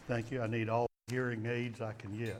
Thank you. I need all the hearing aids I can get.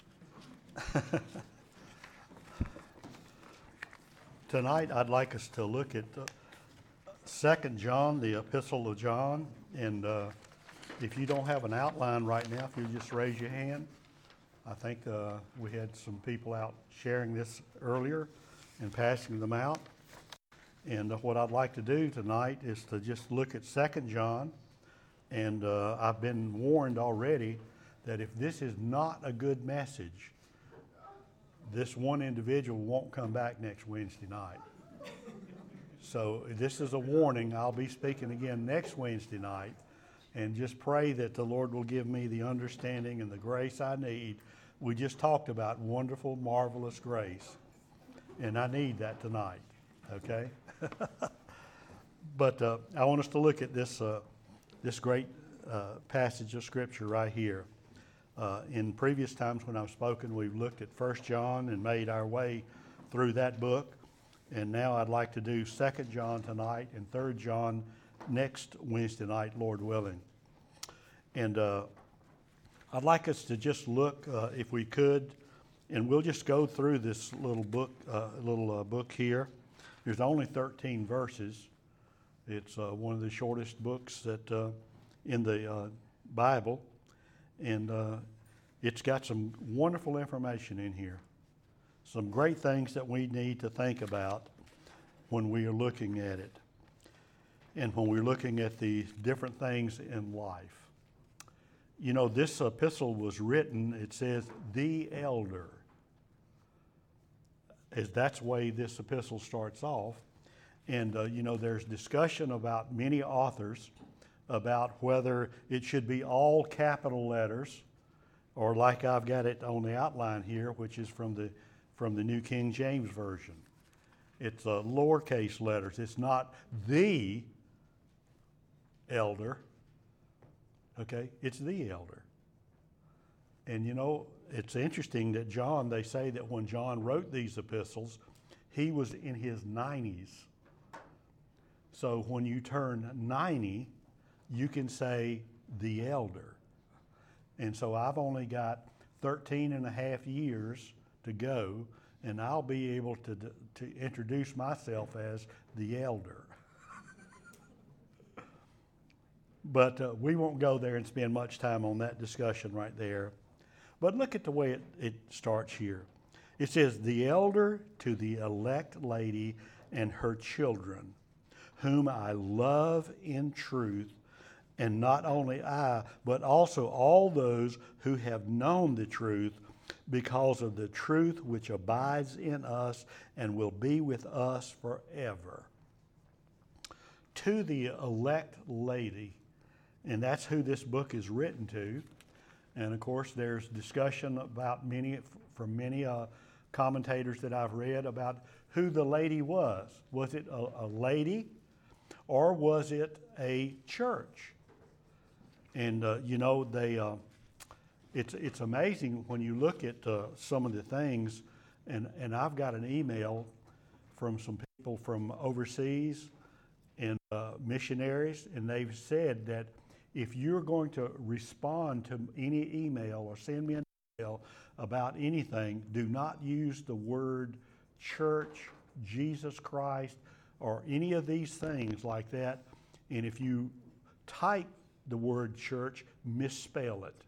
Tonight, I'd like us to look at 2 John, the Epistle of John. And if you don't have an outline right now, if you just raise your hand. I think we had some people out sharing this earlier and passing them out. And what I'd like to do tonight is to just look at 2 John. And I've been warned already that if this is not a good message, this one individual won't come back next Wednesday night. So this is a warning. I'll be speaking again next Wednesday night. And just pray that the Lord will give me the understanding and the grace I need. We just talked about wonderful, marvelous grace. And I need that tonight. Okay? But I want us to look at this great passage of Scripture right here. In previous times when I've spoken, we've looked at 1 John and made our way through that book. And now I'd like to do 2 John tonight and 3 John next Wednesday night, Lord willing. And I'd like us to just look, if we could, and we'll just go through this little book here. There's only 13 verses. It's one of the shortest books that in the Bible, and it's got some wonderful information in here. Some great things that we need to think about when we are looking at it, and when we're looking at the different things in life. You know, this epistle was written, it says, the elder. As that's the way this epistle starts off. And, you know, there's discussion about many authors about whether it should be all capital letters, or like I've got it on the outline here, which is from the New King James Version. It's lowercase letters. It's not the elder. Okay? It's the elder. And, you know, it's interesting that John, they say that when John wrote these epistles, he was in his 90s. So when you turn 90, you can say the elder. And so I've only got 13 and a half years to go, and I'll be able to introduce myself as the elder. But we won't go there and spend much time on that discussion right there. But look at the way it starts here. It says, the elder to the elect lady and her children, whom I love in truth, and not only I, but also all those who have known the truth, because of the truth which abides in us and will be with us forever. To the elect lady, and that's who this book is written to. And of course, there's discussion about many commentators that I've read about who the lady was. Was it a lady, or was it a church? And you know, it's amazing when you look at some of the things. And I've got an email from some people from overseas and missionaries, and they've said that if you're going to respond to any email or send me an email about anything, do not use the word church, Jesus Christ, or any of these things like that. And if you type the word church, misspell it.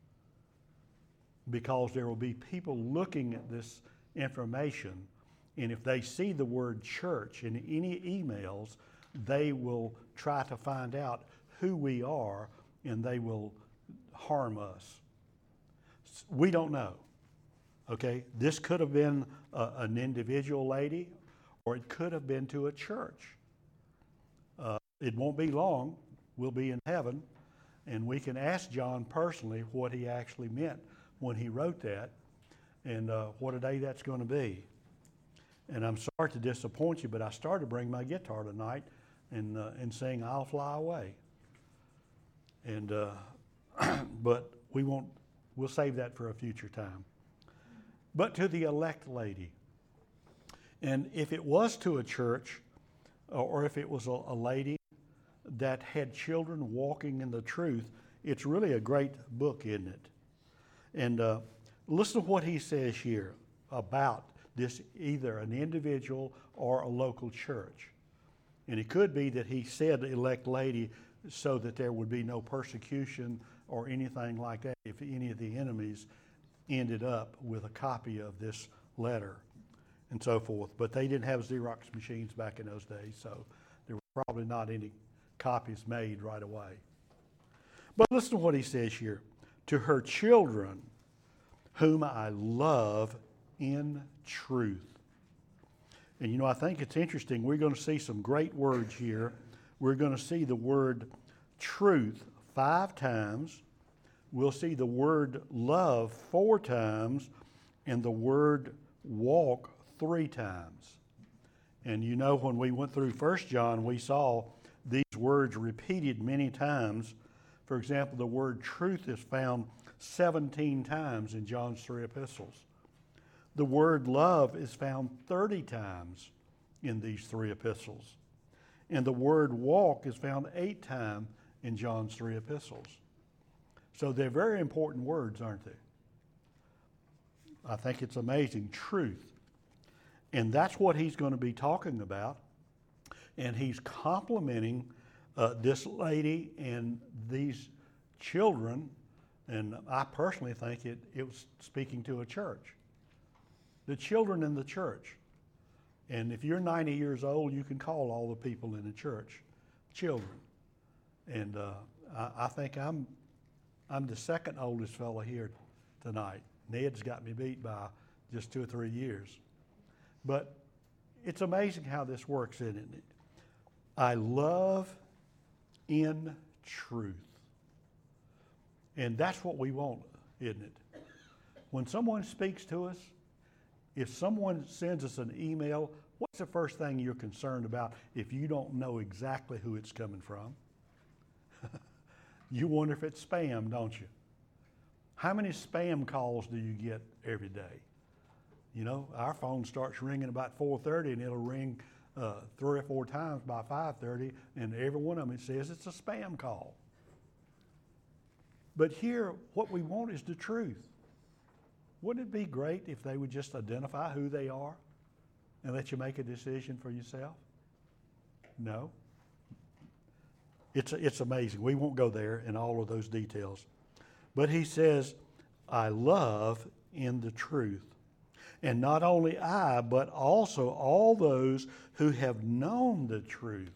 Because there will be people looking at this information, and if they see the word church in any emails, they will try to find out who we are, and they will harm us. We don't know. Okay? This could have been an individual lady, or it could have been to a church. It won't be long. We'll be in heaven, and we can ask John personally what he actually meant when he wrote that, and what a day that's going to be. And I'm sorry to disappoint you, but I started to bring my guitar tonight and sing "I'll Fly Away." And but we'll save that for a future time. But to the elect lady, and if it was to a church, or if it was a lady that had children walking in the truth, it's really a great book, isn't it? And listen to what he says here about this, either an individual or a local church. And it could be that he said elect lady so that there would be no persecution or anything like that if any of the enemies ended up with a copy of this letter and so forth. But they didn't have Xerox machines back in those days, so there were probably not any copies made right away. But listen to what he says here. To her children, whom I love in truth. And you know, I think it's interesting. We're going to see some great words here. We're going to see the word truth 5 times. We'll see the word love 4 times and the word walk 3 times. And you know, when we went through 1 John, we saw these words repeated many times. For example, the word truth is found 17 times in John's 3 epistles. The word love is found 30 times in these 3 epistles. And the word walk is found 8 times in John's 3 epistles. So they're very important words, aren't they? I think it's amazing. Truth. And that's what he's going to be talking about. And he's complimenting this lady and these children. And I personally think it was speaking to a church. The children in the church. And if you're 90 years old, you can call all the people in the church children. And I think I'm the second oldest fellow here tonight. Ned's got me beat by just 2 or 3 years. But it's amazing how this works, isn't it? I love in truth. And that's what we want, isn't it? When someone speaks to us, if someone sends us an email, what's the first thing you're concerned about if you don't know exactly who it's coming from? You wonder if it's spam, don't you? How many spam calls do you get every day? You know, our phone starts ringing about 4:30 and it'll ring 3 or 4 times by 5:30, and every one of them it says it's a spam call. But here, what we want is the truth. Wouldn't it be great if they would just identify who they are and let you make a decision for yourself? No. It's amazing. We won't go there in all of those details. But he says, I love in the truth. And not only I, but also all those who have known the truth,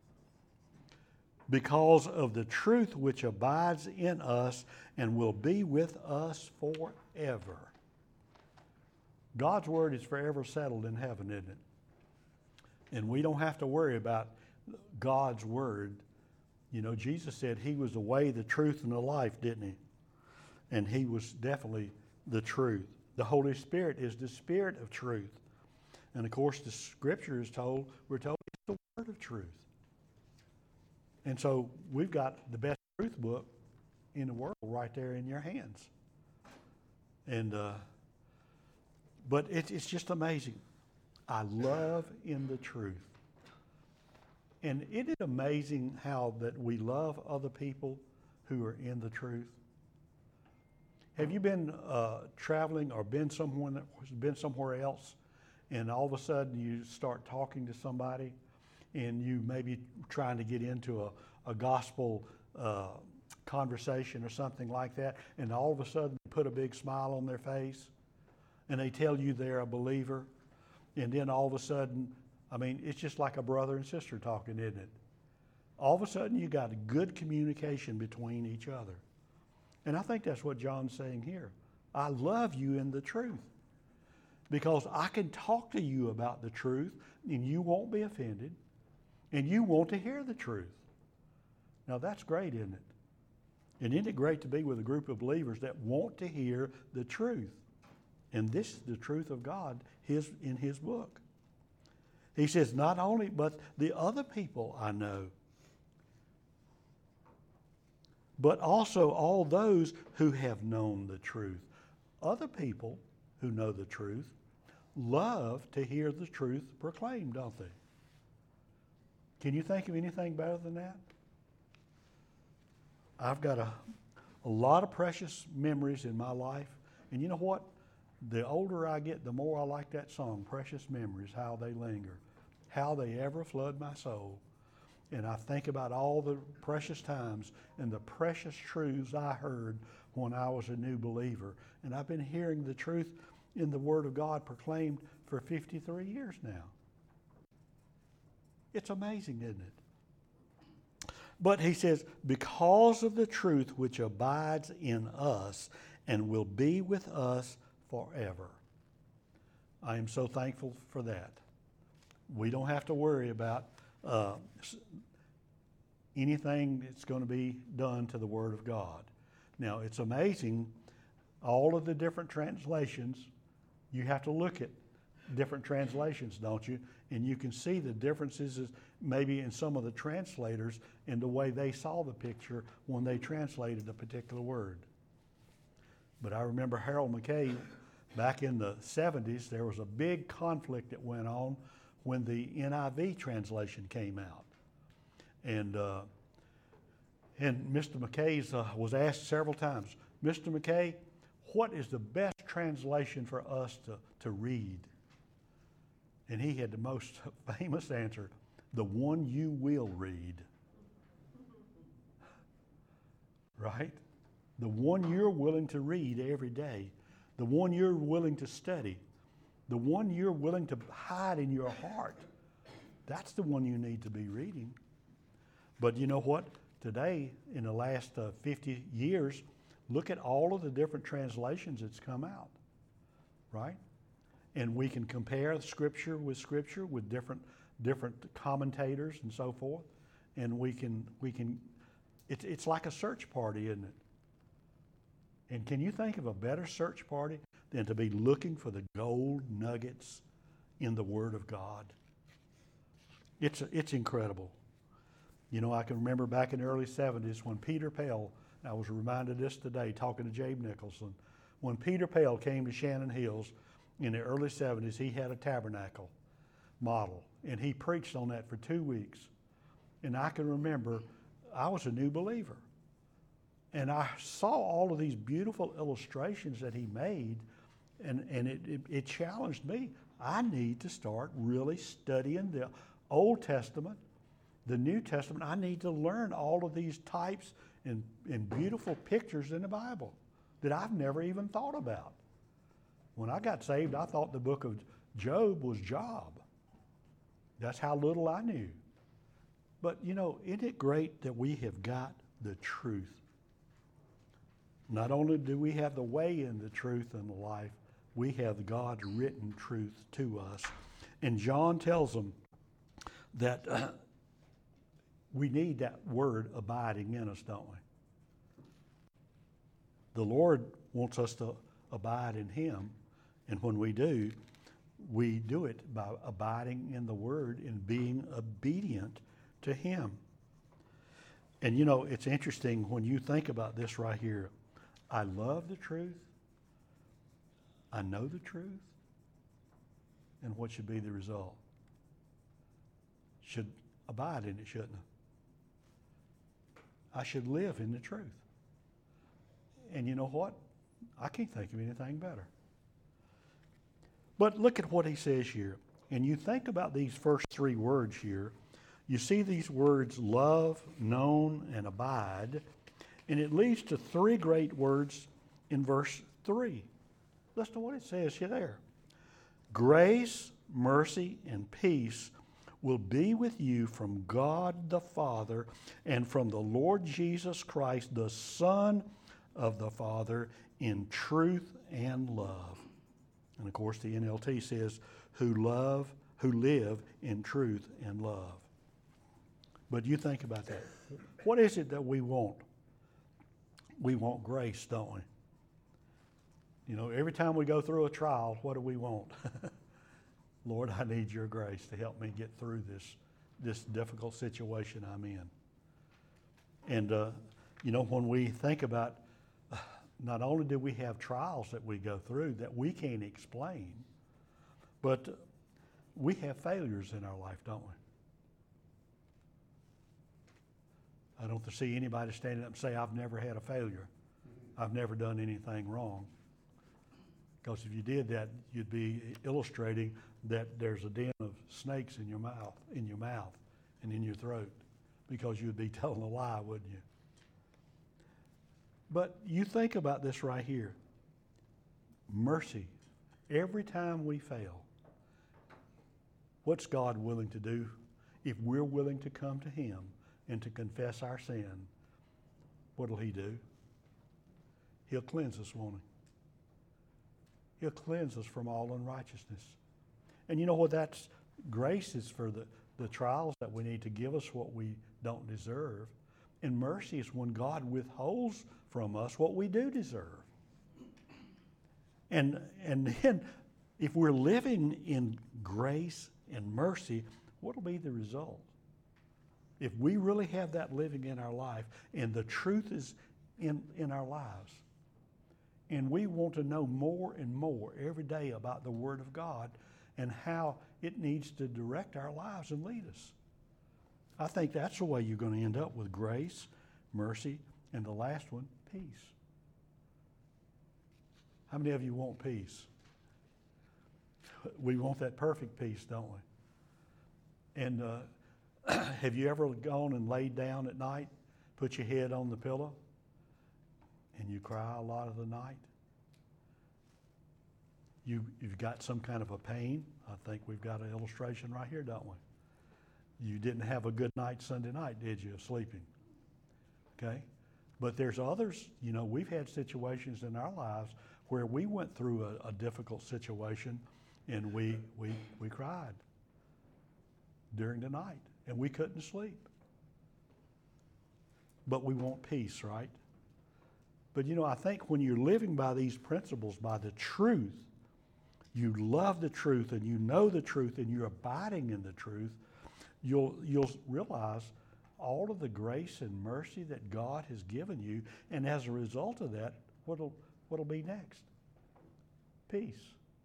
because of the truth which abides in us and will be with us forever. God's word is forever settled in heaven, isn't it? And we don't have to worry about God's word. You know, Jesus said he was the way, the truth, and the life, didn't he? And he was definitely the truth. The Holy Spirit is the Spirit of truth. And of course, the Scripture is told, we're told it's the word of truth. And so we've got the best truth book in the world right there in your hands. And but it's just amazing. I love in the truth. And isn't it amazing how that we love other people who are in the truth? Have you been traveling or been somewhere else, and all of a sudden you start talking to somebody, and you may be trying to get into a gospel conversation or something like that, and all of a sudden they put a big smile on their face, and they tell you they're a believer, and then all of a sudden, I mean, it's just like a brother and sister talking, isn't it? All of a sudden you got a good communication between each other. And I think that's what John's saying here. I love you in the truth, because I can talk to you about the truth and you won't be offended and you want to hear the truth. Now that's great, isn't it? And isn't it great to be with a group of believers that want to hear the truth? And this is the truth of God in his book. He says, not only, but the other people I know, but also all those who have known the truth. Other people who know the truth love to hear the truth proclaimed, don't they? Can you think of anything better than that? I've got a lot of precious memories in my life. And you know what? The older I get, the more I like that song, Precious Memories, how they linger, how they ever flood my soul. And I think about all the precious times and the precious truths I heard when I was a new believer. And I've been hearing the truth in the Word of God proclaimed for 53 years now. It's amazing, isn't it? But he says, because of the truth which abides in us and will be with us forever. I am so thankful for that. We don't have to worry about anything that's going to be done to the Word of God. Now, it's amazing, all of the different translations, you have to look at different translations, don't you? And you can see the differences maybe in some of the translators in the way they saw the picture when they translated a particular word. But I remember Harold McKay, back in the 70s, there was a big conflict that went on when the NIV translation came out. And Mr. McKay's was asked several times, Mr. McKay, what is the best translation for us to read? And he had the most famous answer, the one you will read. Right? The one you're willing to read every day. The one you're willing to study. The one you're willing to hide in your heart. That's the one you need to be reading. But you know what? Today, in the last 50 years, look at all of the different translations that's come out. Right? And we can compare Scripture with different commentators and so forth. And we can it's like a search party, isn't it? And can you think of a better search party than to be looking for the gold nuggets in the Word of God? It's incredible. You know, I can remember back in the early 70s when Peter Pell, I was reminded of this today talking to Jabe Nicholson, when Peter Pell came to Shannon Hills in the early 70s, he had a tabernacle model, and he preached on that for 2 weeks. And I can remember I was a new believer. And I saw all of these beautiful illustrations that he made, and it challenged me. I need to start really studying the Old Testament, the New Testament. I need to learn all of these types and beautiful pictures in the Bible that I've never even thought about. When I got saved, I thought the book of Job was Job. That's how little I knew. But, you know, isn't it great that we have got the truth? Not only do we have the way in the truth and the life, we have God's written truth to us. And John tells them that we need that word abiding in us, don't we? The Lord wants us to abide in Him. And when we do it by abiding in the Word and being obedient to Him. And you know, it's interesting when you think about this right here. I love the truth. I know the truth. And what should be the result? Should abide in it, shouldn't I? I should live in the truth. And you know what? I can't think of anything better. But look at what he says here. And you think about these first three words here. You see these words love, known, and abide. And it leads to three great words in verse 3. Listen to what it says here there. Grace, mercy, and peace will be with you from God the Father and from the Lord Jesus Christ, the Son of the Father, in truth and love. And of course, the NLT says, who live in truth and love. But you think about that. What is it that we want? We want grace, don't we? You know, every time we go through a trial, what do we want? Lord, I need your grace to help me get through this difficult situation I'm in. And, you know, when we think about not only do we have trials that we go through that we can't explain, but we have failures in our life, don't we? I don't see anybody standing up and say, I've never had a failure. I've never done anything wrong. Because if you did that, you'd be illustrating that there's a den of snakes in your mouth, and in your throat, because you'd be telling a lie, wouldn't you? But you think about this right here. Mercy. Every time we fail, what's God willing to do? If we're willing to come to Him and to confess our sin, what'll He do? He'll cleanse us, won't He? He'll cleanse us from all unrighteousness. And you know what? That's grace is for the trials that we need to give us what we don't deserve. And mercy is when God withholds from us what we do deserve. And then if we're living in grace and mercy, what will be the result? If we really have that living in our life and the truth is in our lives, and we want to know more and more every day about the Word of God and how it needs to direct our lives and lead us. I think that's the way you're going to end up with grace, mercy, and the last one, peace. How many of you want peace? We want that perfect peace, don't we? And have you ever gone and laid down at night, put your head on the pillow, and you cry a lot of the night? You've got some kind of a pain. I think we've got an illustration right here, don't we? You didn't have a good night Sunday night, did you, of sleeping? Okay? But there's others, we've had situations in our lives where we went through a difficult situation and we cried during the night and we couldn't sleep. But we want peace, right? But I think when you're living by these principles, by the truth, you love the truth and you know the truth and you're abiding in the truth, you'll realize all of the grace and mercy that God has given you, and as a result of that, what'll be next? Peace.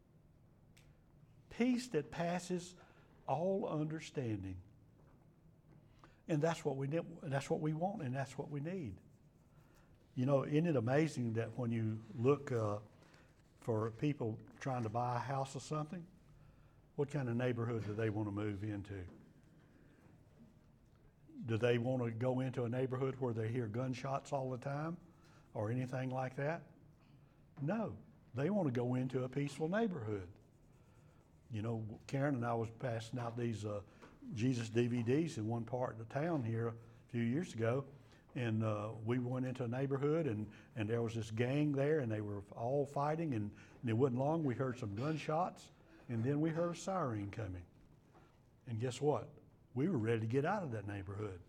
Peace that passes all understanding. And that's what we need, that's what we want, and that's what we need. Isn't it amazing that when you look for people trying to buy a house or something, what kind of neighborhood do they want to move into? Do they want to go into a neighborhood where they hear gunshots all the time or anything like that? No, they want to go into a peaceful neighborhood. Karen and I was passing out these Jesus DVDs in one part of the town here a few years ago, and we went into a neighborhood and there was this gang there and they were all fighting, and it wasn't long we heard some gunshots, and then we heard a siren coming. And guess what? We were ready to get out of that neighborhood.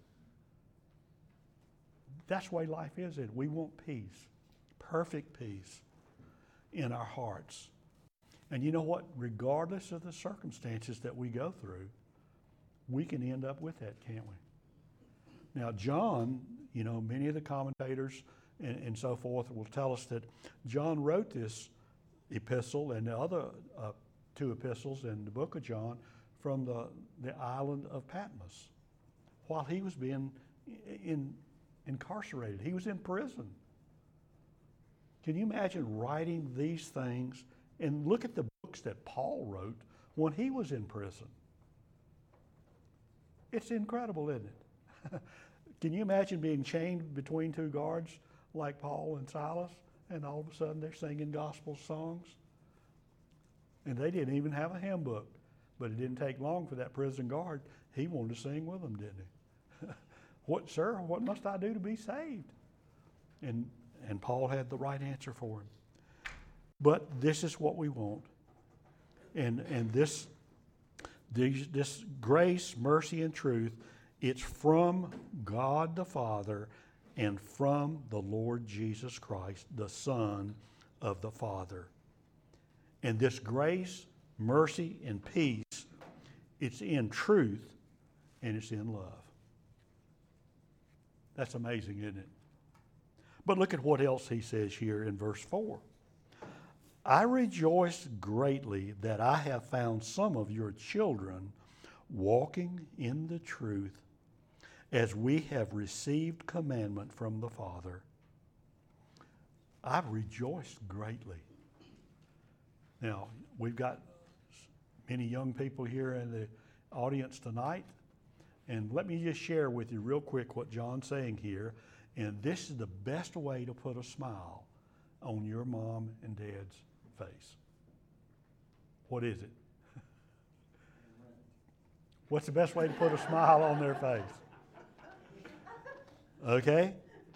That's the way life is. We want peace, perfect peace in our hearts. And you know what? Regardless of the circumstances that we go through, we can end up with that, can't we? Now, John, many of the commentators and so forth will tell us that John wrote this epistle and the other two epistles in the book of John from the island of Patmos while he was being incarcerated. He was in prison. Can you imagine writing these things? And look at the books that Paul wrote when he was in prison. It's incredible, isn't it? Can you imagine being chained between two guards like Paul and Silas, and all of a sudden they're singing gospel songs? And they didn't even have a hymn book. But it didn't take long for that prison guard. He wanted to sing with them, didn't he? What must I do to be saved? And Paul had the right answer for him. But this is what we want. And this grace, mercy, and truth, it's from God the Father and from the Lord Jesus Christ, the Son of the Father. And this grace, mercy, and peace, it's in truth and it's in love. That's amazing, isn't it? But look at what else he says here in verse 4. I rejoice greatly that I have found some of your children walking in the truth as we have received commandment from the Father. I've rejoiced greatly. Now, we've got many young people here in the audience tonight, and let me just share with you real quick what John's saying here, and this is the best way to put a smile on your mom and dad's face. What is it? What's the best way to put a smile on their face? Okay?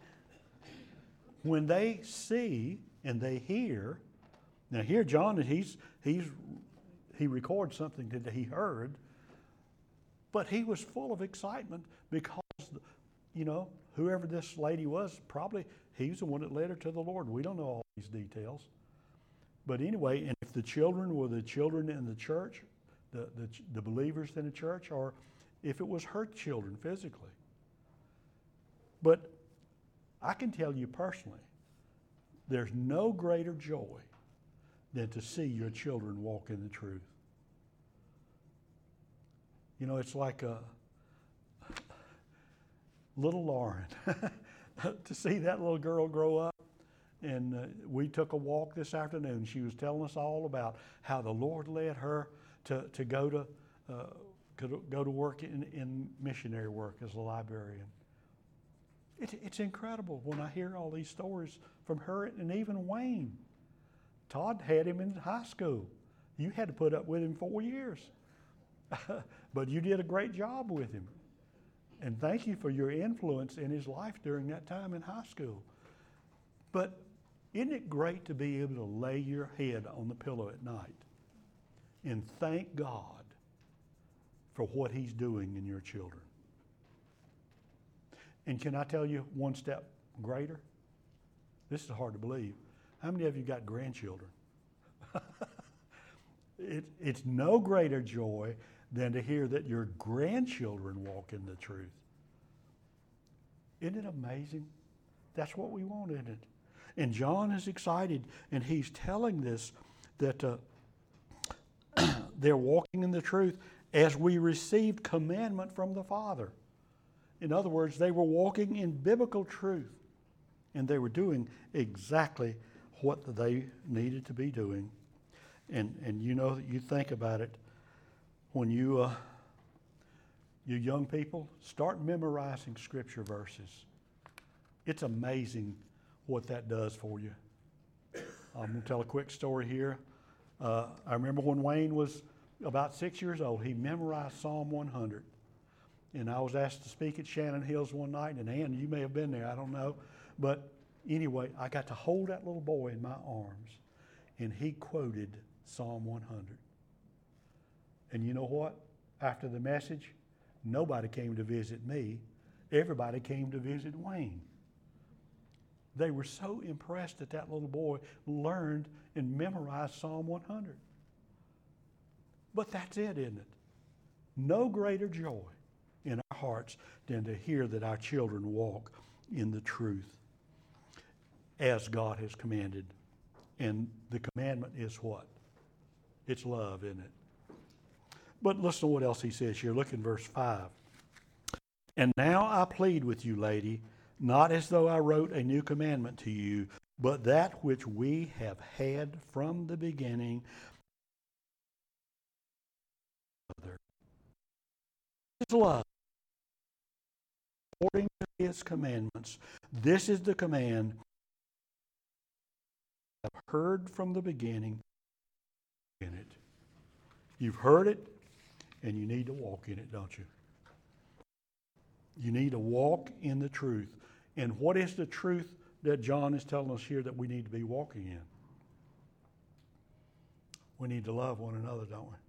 When they see and they hear, now here John, he records something that he heard, but he was full of excitement because, whoever this lady was, probably he's the one that led her to the Lord. We don't know all these details. But anyway, and if the children were the children in the church, the believers in the church, or if it was her children physically. But I can tell you personally, there's no greater joy than to see your children walk in the truth. It's like little Lauren. To see that little girl grow up. And we took a walk this afternoon. She was telling us all about how the Lord led her to go to work in missionary work as a librarian. It's incredible when I hear all these stories from her and even Wayne. Todd had him in high school. You had to put up with him 4 years. But you did a great job with him. And thank you for your influence in his life during that time in high school. But isn't it great to be able to lay your head on the pillow at night and thank God for what He's doing in your children? And can I tell you one step greater? This is hard to believe. How many of you got grandchildren? It's no greater joy than to hear that your grandchildren walk in the truth. Isn't it amazing? That's what we want, isn't it? And John is excited, and he's telling this that they're walking in the truth as we received commandment from the Father. In other words, they were walking in biblical truth, and they were doing exactly what they needed to be doing. And you think about it, when you young people, start memorizing scripture verses. It's amazing what that does for you. I'm going to tell a quick story here. I remember when Wayne was about 6 years old, he memorized Psalm 100. And I was asked to speak at Shannon Hills one night, and Ann, you may have been there, I don't know. But anyway, I got to hold that little boy in my arms, and he quoted Psalm 100. And you know what? After the message, nobody came to visit me. Everybody came to visit Wayne. They were so impressed that that little boy learned and memorized Psalm 100. But that's it, isn't it? No greater joy in our hearts than to hear that our children walk in the truth as God has commanded. And the commandment is what? It's love, isn't it? But listen to what else he says here. Look in verse 5. And now I plead with you, lady, not as though I wrote a new commandment to you, but that which we have had from the beginning. His love, according to His commandments. This is the command I've heard from the beginning in it. You've heard it, and you need to walk in it, don't you? You need to walk in the truth. And what is the truth that John is telling us here that we need to be walking in? We need to love one another, don't we?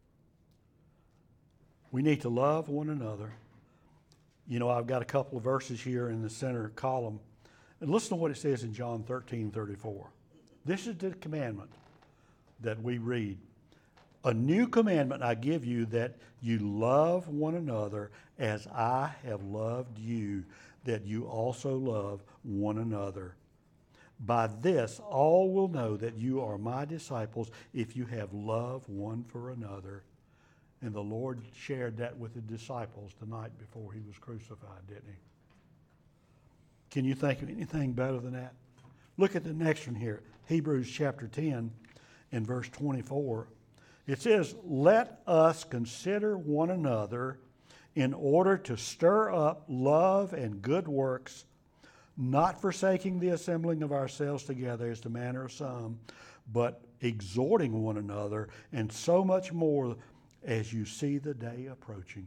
We need to love one another. I've got a couple of verses here in the center column. And listen to what it says in John 13:34. This is the commandment that we read. A new commandment I give you, that you love one another as I have loved you, that you also love one another. By this all will know that you are my disciples, if you have love one for another. And the Lord shared that with the disciples the night before he was crucified, didn't he? Can you think of anything better than that? Look at the next one here. Hebrews chapter 10 and verse 24. It says, let us consider one another in order to stir up love and good works, not forsaking the assembling of ourselves together as the manner of some, but exhorting one another, and so much more as you see the day approaching.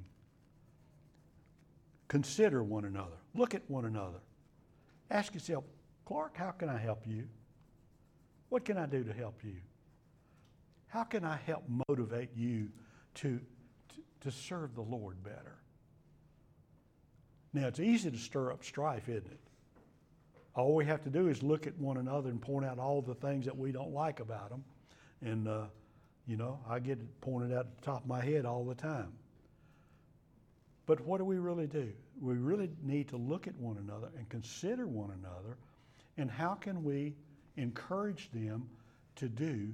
Consider one another. Look at one another. Ask yourself, Clark, how can I help you? What can I do to help you? How can I help motivate you to serve the Lord better? Now, it's easy to stir up strife, isn't it? All we have to do is look at one another and point out all the things that we don't like about them. And, I get it pointed out at the top of my head all the time. But what do we really do? We really need to look at one another and consider one another, and how can we encourage them to do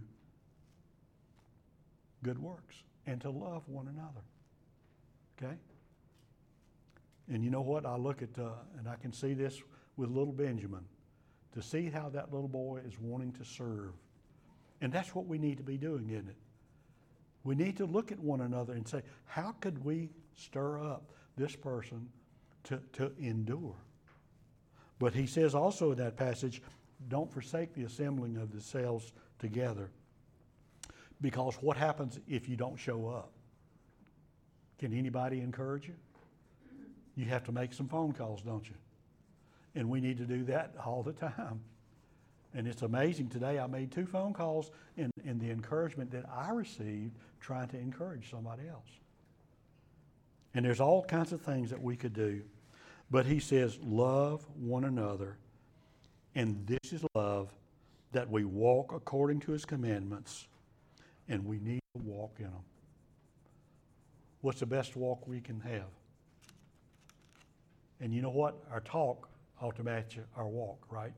good works and to love one another. Okay? And you know what? I look at, and I can see this with little Benjamin, to see how that little boy is wanting to serve. And that's what we need to be doing, isn't it? We need to look at one another and say, how could we stir up this person to endure? But he says also in that passage, don't forsake the assembling of themselves together. Because what happens if you don't show up? Can anybody encourage you? You have to make some phone calls, don't you? And we need to do that all the time. And it's amazing. Today I made 2 phone calls in the encouragement that I received trying to encourage somebody else. And there's all kinds of things that we could do. But he says, love one another. And this is love, that we walk according to his commandments. And we need to walk in them. What's the best walk we can have? And you know what? Our talk ought to match our walk, right?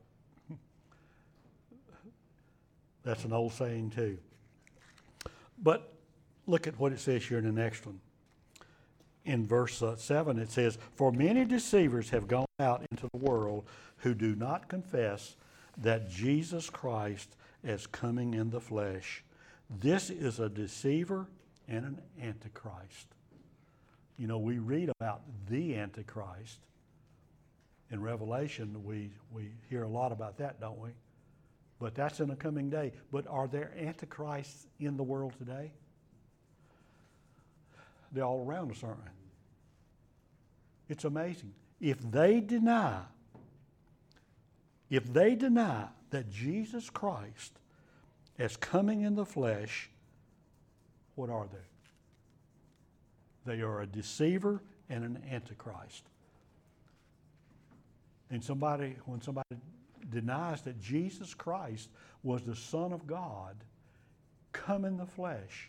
That's an old saying too. But look at what it says here in the next one. In verse 7 it says, for many deceivers have gone out into the world who do not confess that Jesus Christ is coming in the flesh. This is a deceiver and an antichrist. You know, we read about the Antichrist. In Revelation, we hear a lot about that, don't we? But that's in a coming day. But are there antichrists in the world today? They're all around us, aren't they? It's amazing. If they deny that Jesus Christ is coming in the flesh, what are they? They are a deceiver and an antichrist. And when somebody denies that Jesus Christ was the Son of God, come in the flesh,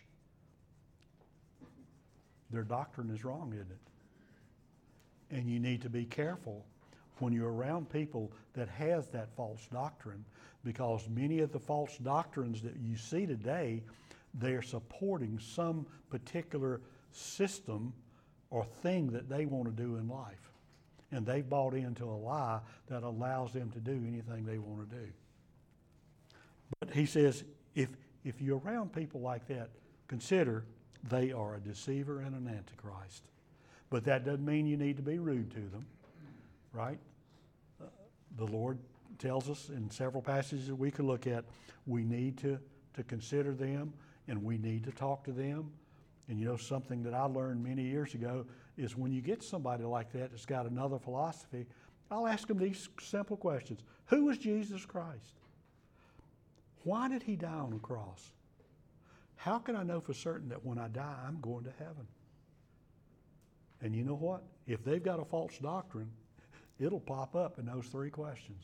their doctrine is wrong, isn't it? And you need to be careful when you're around people that has that false doctrine, because many of the false doctrines that you see today, they're supporting some particular system or thing that they want to do in life. And they've bought into a lie that allows them to do anything they want to do. But he says, if you're around people like that, consider they are a deceiver and an antichrist. But that doesn't mean you need to be rude to them, right? The Lord tells us in several passages that we could look at, we need to consider them and we need to talk to them. And you know, something that I learned many years ago is when you get somebody like that that's got another philosophy, I'll ask them these simple questions. Who was Jesus Christ? Why did he die on the cross? How can I know for certain that when I die, I'm going to heaven? And you know what? If they've got a false doctrine, it'll pop up in those 3 questions.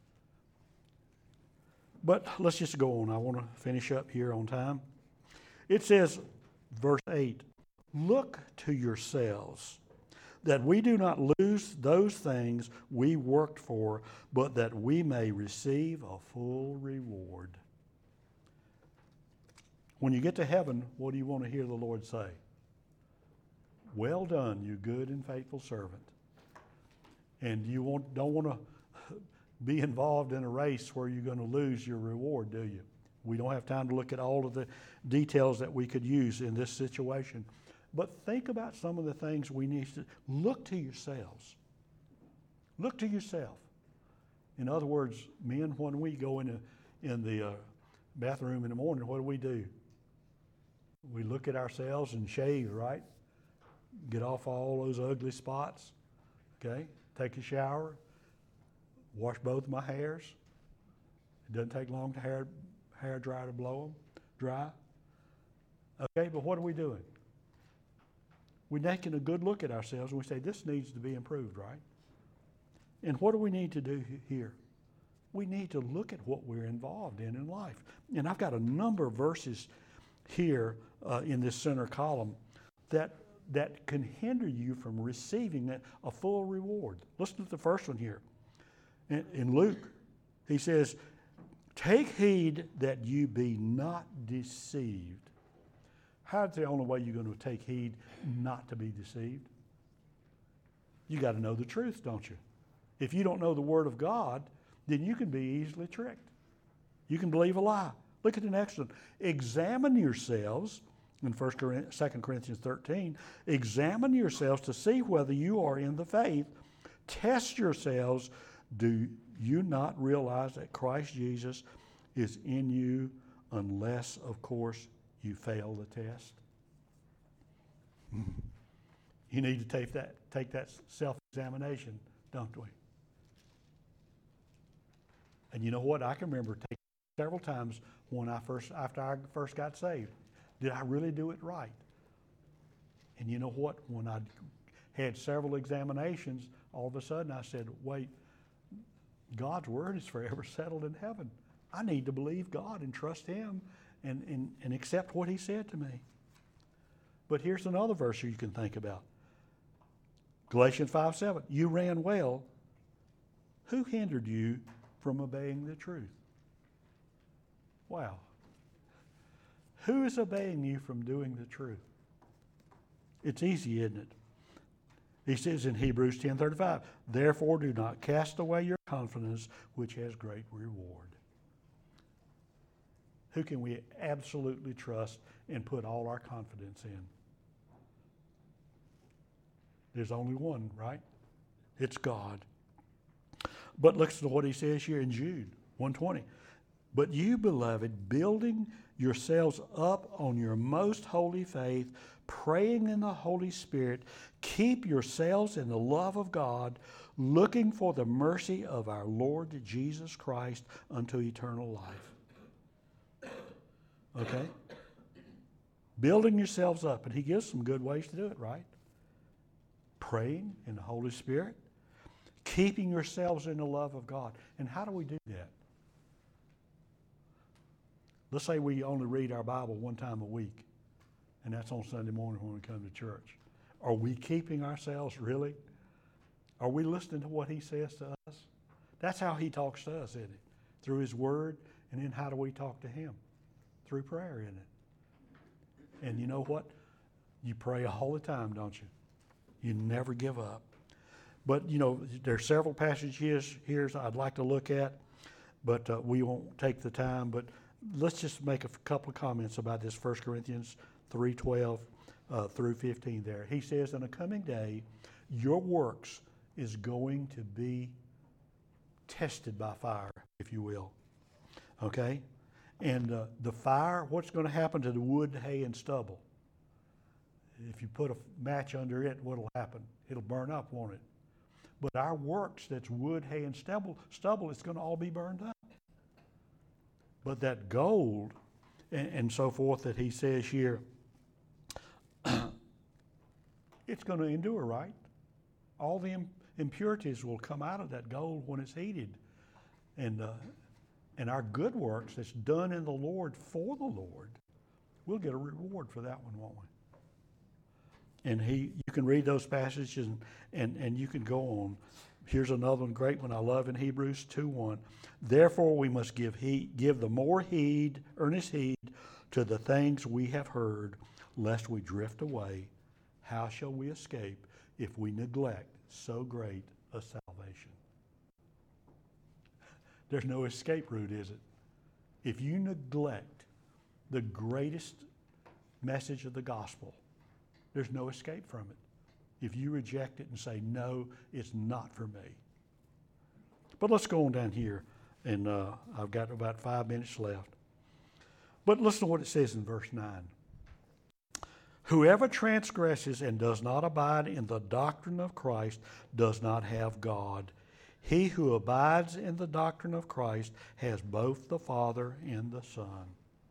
But let's just go on. I want to finish up here on time. It says, verse 8, look to yourselves, that we do not lose those things we worked for, but that we may receive a full reward. When you get to heaven, what do you want to hear the Lord say? Well done, you good and faithful servant. And you don't want to be involved in a race where you're going to lose your reward, do you? We don't have time to look at all of the details that we could use in this situation. But think about some of the things we need to look to yourselves. Look to yourself. In other words, men, when we go in the bathroom in the morning, what do? We look at ourselves and shave, right? Get off all those ugly spots, okay? Take a shower, wash both my hairs. It doesn't take long to hair dry to blow them dry. Okay, but what are we doing? We're taking a good look at ourselves and we say, this needs to be improved, right? And what do we need to do here? We need to look at what we're involved in life. And I've got a number of verses here in this center column that can hinder you from receiving a full reward. Listen to the first one here. In Luke, he says, take heed that you be not deceived. How's the only way you're going to take heed not to be deceived? You got to know the truth, don't you? If you don't know the Word of God, then you can be easily tricked. You can believe a lie. Look at the next one. Examine yourselves, in 2 Corinthians 13, examine yourselves to see whether you are in the faith. Test yourselves. Do you not realize that Christ Jesus is in you unless, of course, you fail the test? You need to take that self-examination, don't we? And you know what? I can remember taking several times after I first got saved. Did I really do it right? And you know what? When I had several examinations, all of a sudden I said, wait, God's word is forever settled in heaven. I need to believe God and trust Him and accept what He said to me. But here's another verse you can think about. Galatians 5:7. You ran well. Who hindered you from obeying the truth? Wow. Who is obeying you from doing the truth? It's easy, isn't it? He says in Hebrews 10:35, therefore do not cast away your confidence, which has great reward. Who can we absolutely trust and put all our confidence in? There's only one, right? It's God. But listen to what he says here in Jude 1:20. But you, beloved, building yourselves up on your most holy faith, praying in the Holy Spirit, keep yourselves in the love of God, looking for the mercy of our Lord Jesus Christ unto eternal life. Okay? Building yourselves up. And he gives some good ways to do it, right? Praying in the Holy Spirit, keeping yourselves in the love of God. And how do we do that? Let's say we only read our Bible one time a week, and that's on Sunday morning when we come to church. Are we keeping ourselves really? Are we listening to what he says to us? That's how he talks to us, isn't it? Through his word, and then how do we talk to him? Through prayer, isn't it? And you know what? You pray all the time, don't you? You never give up. But, you know, there are several passages here I'd like to look at, but we won't take the time. But let's just make a couple of comments about this 1 Corinthians 3:12 through 15 there. He says, in a coming day, your works is going to be tested by fire, if you will. Okay? And the fire, what's going to happen to the wood, hay, and stubble? If you put a match under it, what'll happen? It'll burn up, won't it? But our works, that's wood, hay, and stubble, it's going to all be burned up. But that gold and so forth that he says here, it's going to endure, right? All the impurities will come out of that gold when it's heated. And our good works that's done in the Lord for the Lord, we'll get a reward for that one, won't we? And you can read those passages and you can go on. Here's another one, great one I love in Hebrews 2:1. Therefore we must give the more heed, earnest heed to the things we have heard, lest we drift away, how shall we escape if we neglect so great a salvation? There's no escape route, is it? If you neglect the greatest message of the gospel, there's no escape from it. If you reject it and say, no, it's not for me. But let's go on down here, and I've got about 5 minutes left. But listen to what it says in verse 9. Whoever transgresses and does not abide in the doctrine of Christ does not have God. He who abides in the doctrine of Christ has both the Father and the Son.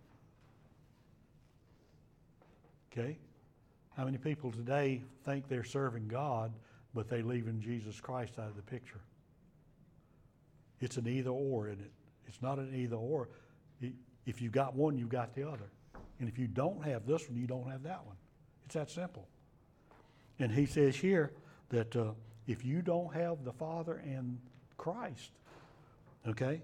Okay? How many people today think they're serving God, but they're leaving Jesus Christ out of the picture? It's an either or, isn't it? It's not an either or. If you got one, you got the other. And if you don't have this one, you don't have that one. It's that simple. And he says here that if you don't have the Father and Christ, okay,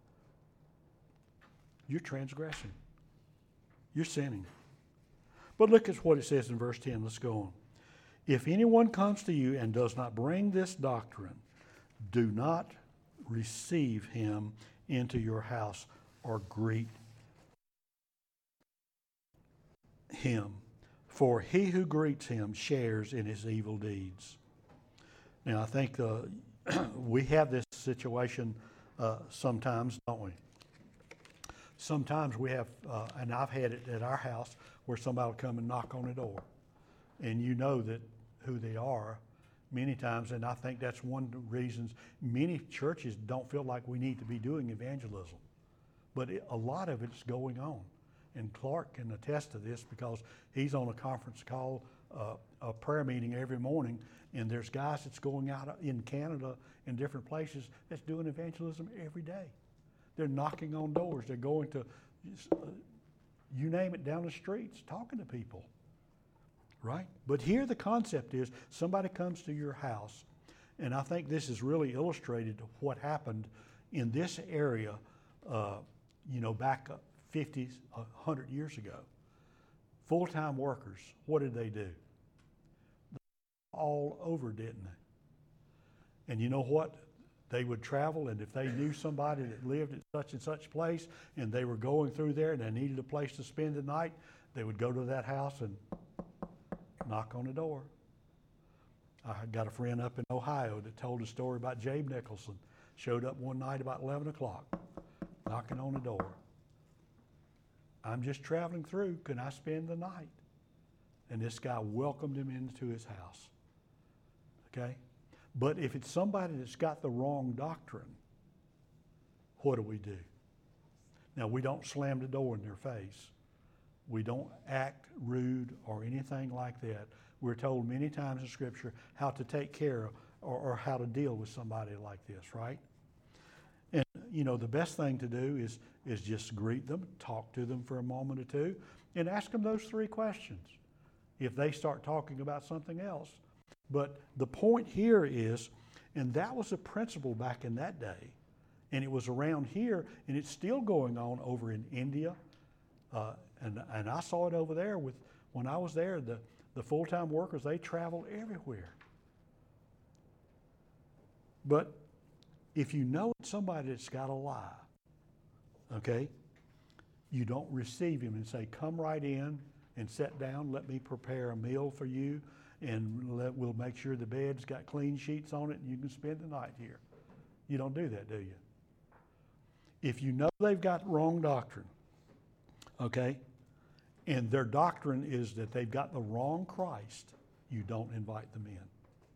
you're transgressing. You're sinning. But look at what it says in verse 10. Let's go on. If anyone comes to you and does not bring this doctrine, do not receive him into your house or greet him, for he who greets him shares in his evil deeds. Now, I think we have this situation sometimes, don't we? Sometimes we have, and I've had it at our house, where somebody will come and knock on the door, and you know that who they are many times, and I think that's one of the reasons many churches don't feel like we need to be doing evangelism. But a lot of it's going on. And Clark can attest to this because he's on a conference call, a prayer meeting every morning, and there's guys that's going out in Canada and different places that's doing evangelism every day. They're knocking on doors. They're going to, you name it, down the streets, talking to people, right? But here the concept is somebody comes to your house, and I think this is really illustrated what happened in this area, back 50, 100 years ago. Full-time workers, what did they do? All over, didn't they? And you know what? They would travel, and if they knew somebody that lived at such and such place, and they were going through there and they needed a place to spend the night, they would go to that house and knock on the door. I got a friend up in Ohio that told a story about Jabe Nicholson. Showed up one night about 11 o'clock, knocking on the door. I'm just traveling through. Can I spend the night? And this guy welcomed him into his house. Okay? But if it's somebody that's got the wrong doctrine, what do? Now, we don't slam the door in their face. We don't act rude or anything like that. We're told many times in Scripture how to take care or how to deal with somebody like this, right? And, the best thing to do is just greet them, talk to them for a moment or two, and ask them those 3 questions if they start talking about something else. But the point here is, and that was a principle back in that day, and it was around here, and it's still going on over in India, and I saw it over there when I was there. The full-time workers, they traveled everywhere. But if you know it's somebody that's got a lie, okay, you don't receive him and say, come right in and sit down, let me prepare a meal for you, and we'll make sure the bed's got clean sheets on it and you can spend the night here. You don't do that, do you? If you know they've got wrong doctrine, okay, and their doctrine is that they've got the wrong Christ, you don't invite them in.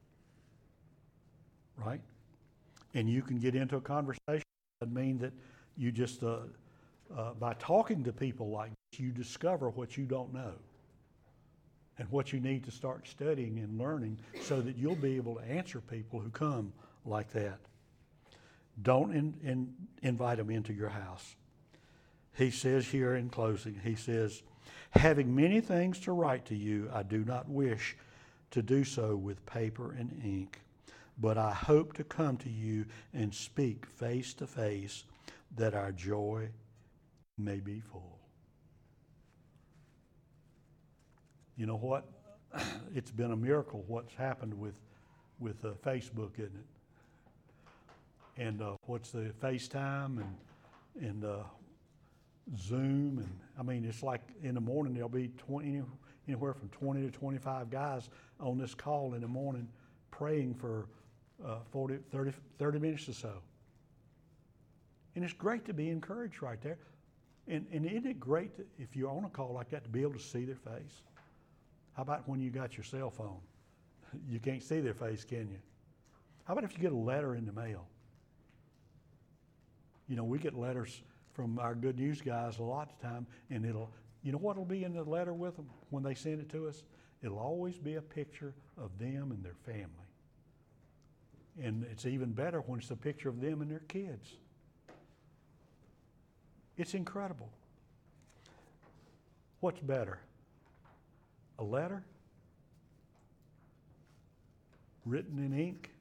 Right? And you can get into a conversation. Doesn't mean that you just, by talking to people like this, you discover what you don't know and what you need to start studying and learning so that you'll be able to answer people who come like that. Don't invite them into your house. He says here in closing, he says, having many things to write to you, I do not wish to do so with paper and ink, but I hope to come to you and speak face to face, that our joy may be full. You know what? it's been a miracle what's happened with Facebook, isn't it? And what's the FaceTime and Zoom, and I mean, it's like in the morning there'll be anywhere from 20 to 25 guys on this call in the morning praying for 30 minutes or so. And it's great to be encouraged right there. And isn't it great that if you're on a call like that to be able to see their face? How about when you got your cell phone? You can't see their face, can you? How about if you get a letter in the mail? You know, we get letters from our Good News guys a lot of the time, and you know what will be in the letter with them when they send it to us? It'll always be a picture of them and their family. And it's even better when it's a picture of them and their kids. It's incredible. What's better? A letter written in ink,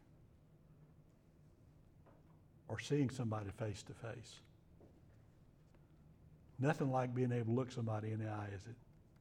or seeing somebody face to face? Nothing like being able to look somebody in the eye, is it?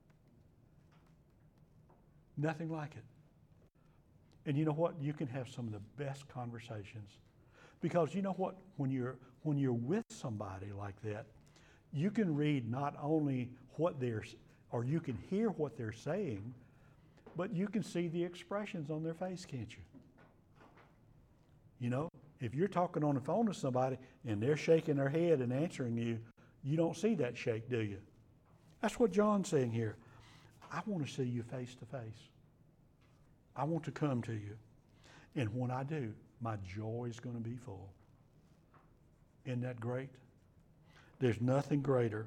Nothing like it. And you know what? You can have some of the best conversations. Because you know what? When you're with somebody like that, you can read not only or you can hear what they're saying, but you can see the expressions on their face, can't you? You know, if you're talking on the phone to somebody and they're shaking their head and answering you, you don't see that shake, do you? That's what John's saying here. I want to see you face to face. I want to come to you. And when I do, my joy is going to be full. Isn't that great? There's nothing greater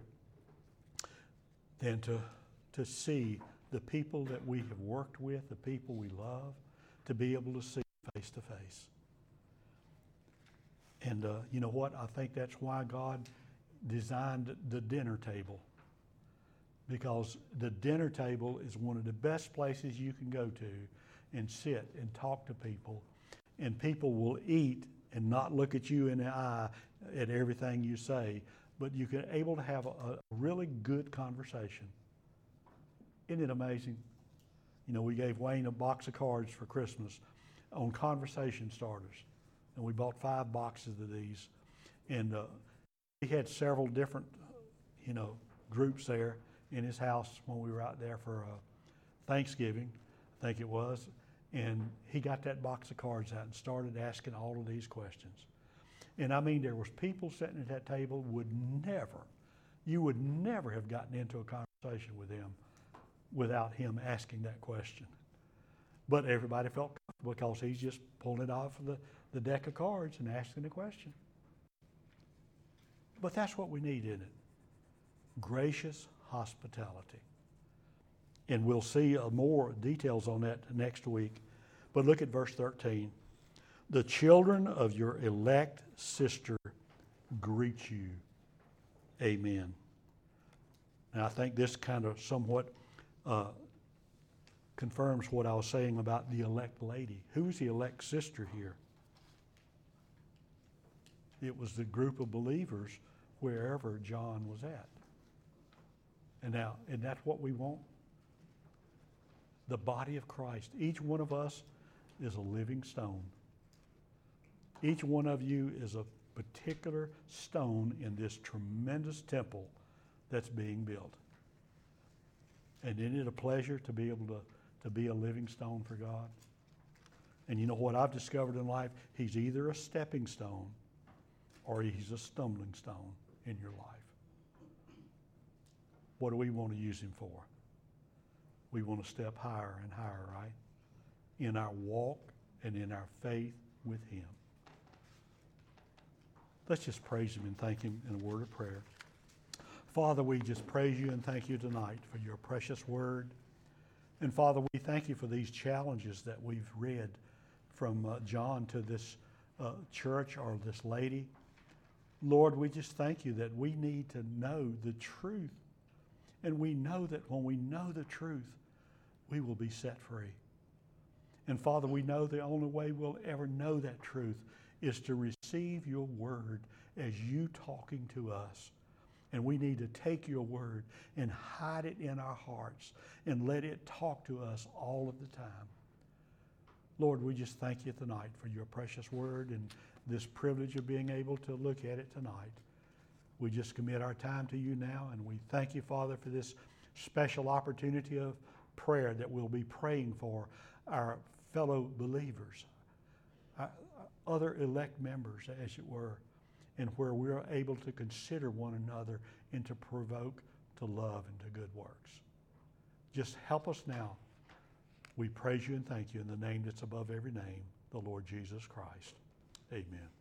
than to see the people that we have worked with, the people we love, to be able to see face to face. And you know what? I think that's why God designed the dinner table. Because the dinner table is one of the best places you can go to and sit and talk to people. And people will eat and not look at you in the eye at everything you say, but you can able to have a really good conversation. Isn't it amazing? You know, we gave Wayne a box of cards for Christmas on conversation starters. And we bought 5 boxes of these. And he had several different, groups there in his house when we were out there for Thanksgiving, I think it was. And he got that box of cards out and started asking all of these questions. And I mean, there was people sitting at that table you would never have gotten into a conversation with them without him asking that question. But everybody felt comfortable because he's just pulling it off of the deck of cards and asking the question. But that's what we need, isn't it? Gracious hospitality. And we'll see more details on that next week. But look at verse 13. The children of your elect sister greet you. Amen. And I think this kind of somewhat confirms what I was saying about the elect lady. Who's the elect sister here? It was the group of believers wherever John was at. And that's what we want. The body of Christ. Each one of us is a living stone. Each one of you is a particular stone in this tremendous temple that's being built. And isn't it a pleasure to be able to be a living stone for God? And you know what I've discovered in life? He's either a stepping stone or he's a stumbling stone in your life. What do we want to use him for? We want to step higher and higher, right? In our walk and in our faith with him. Let's just praise him and thank him in a word of prayer. Father, we just praise you and thank you tonight for your precious word. And Father, we thank you for these challenges that we've read from John to this church or this lady. Lord, we just thank you that we need to know the truth. And we know that when we know the truth, we will be set free. And Father, we know the only way we'll ever know that truth is to receive your word as you talking to us. And we need to take your word and hide it in our hearts and let it talk to us all of the time. Lord, we just thank you tonight for your precious word and this privilege of being able to look at it tonight. We just commit our time to you now, and we thank you, Father, for this special opportunity of prayer that we'll be praying for our fellow believers, our other elect members, as it were, and where we're able to consider one another and to provoke to love and to good works. Just help us now. We praise you and thank you in the name that's above every name, the Lord Jesus Christ. Amen.